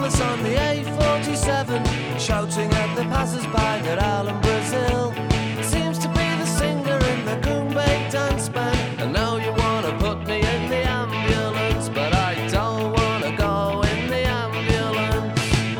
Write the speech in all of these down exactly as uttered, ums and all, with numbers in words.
breathless on the A forty-seven, shouting at the passers-by that Alan Brazil seems to be the singer in the Goombay dance band. And now you wanna put me in the ambulance, but I don't wanna go in the ambulance.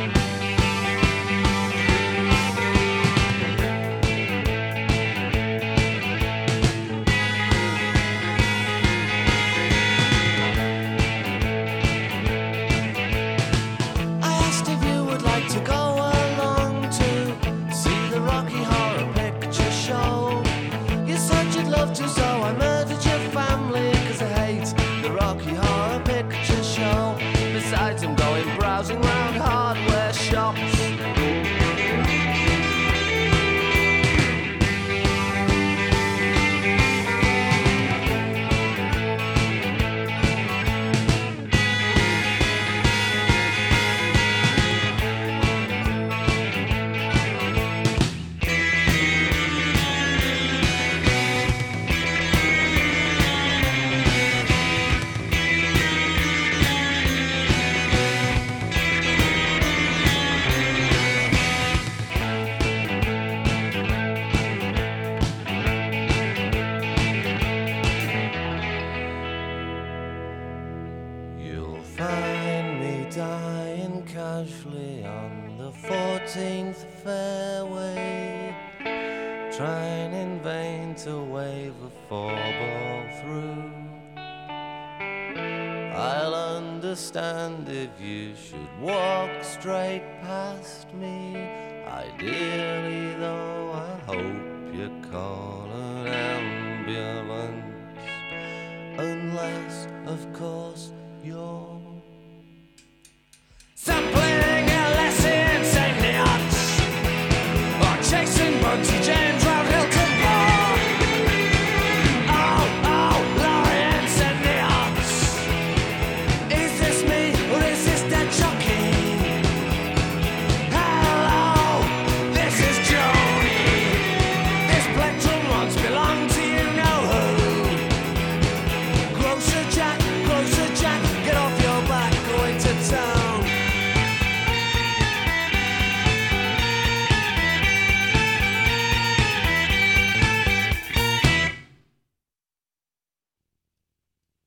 I asked if you would like to go along to see the Rocky Horror Picture Show. You said you'd love to, so I murdered your family, cause I hate the Rocky Horror Picture Show. Besides, I'm going browsing round hardware shops. You'll find me dying casually on the fourteenth fairway, trying in vain to wave a four-ball through. I'll understand if you should walk straight past me. Ideally, though, I hope you call an ambulance. Unless, of course,